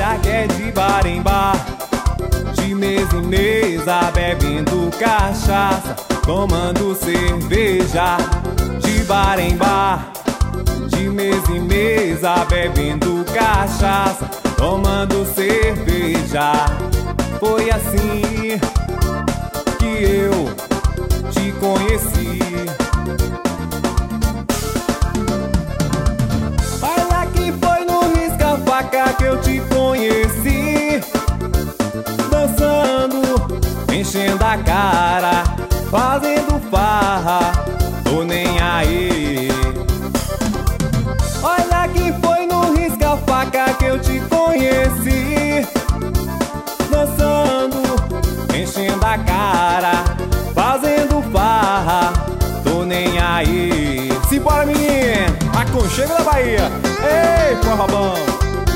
Olha que é de bar em bar, de mesa em mesa, bebendo cachaça, tomando cerveja. De bar em bar, de mesa em mesa, bebendo cachaça, tomando cerveja. Foi assim que eu te conheci. Olha que foi no risca-faca que eu te conheci, dançando, enchendo a cara, fazendo farra, tô nem aí. Olha que foi no risca-faca que eu te conheci, dançando, enchendo a cara, fazendo farra, tô nem aí. Simbora, menino, aconchego da Bahia. Ei, forró bom.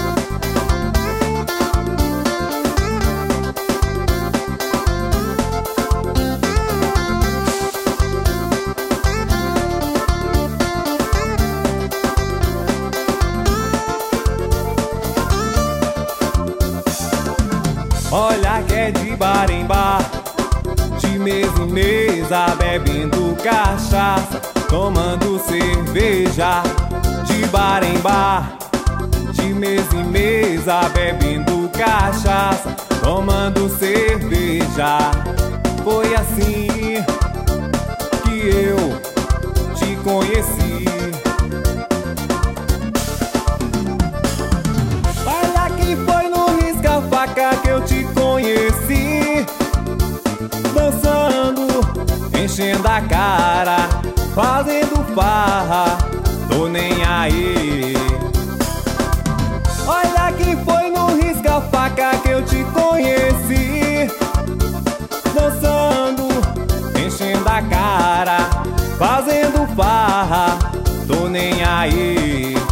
Olha que é de bar em bar, de mesa em mesa, bebendo cachaça, tomando cerveja. De bar em bar, de mesa em mesa, bebendo cachaça, tomando cerveja. Foi assim que eu te conheci. Olha que foi no risca-faca que eu te conheci, dançando, enchendo a cara, fazendo farra, tô nem aí. Olha que foi no risca-faca que eu te conheci, dançando, enchendo a cara, fazendo farra, tô nem aí.